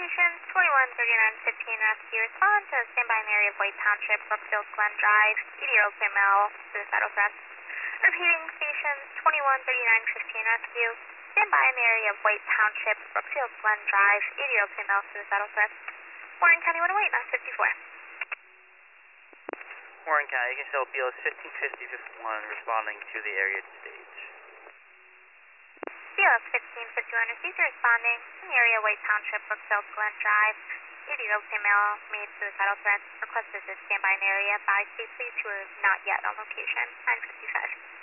stations, 213915 rescue, respond to standby in the area of White Township, Brookfield Glen Drive, 80-year-old female, suicidal threat. Repeating, stations, 213915 rescue, standby in the area of White Township, Brookfield Glen Drive, 80-year-old female, suicidal threat. Warren County 108, 954. Warren County, you can show BLS 1550-51 responding to the area stage. BLS 1551 received responding in the area White Township, Brookfield Glen Drive. 80-year-old female made suicidal threats. Request visit standby in area. Advise please who are not yet on location. 955.